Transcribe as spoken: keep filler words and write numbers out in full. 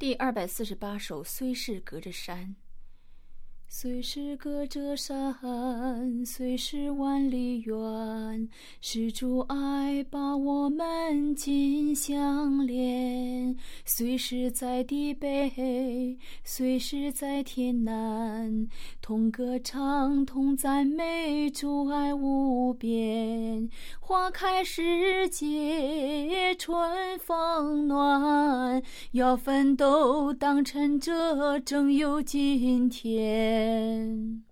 第二百四十八首，虽是隔着山。虽是隔着山，虽是万里远，是主爱把我们紧相连。虽是在地北，虽是在天南，同歌唱，同赞美，主爱无边。花开时节，春风暖，要奋斗当趁着正有今天。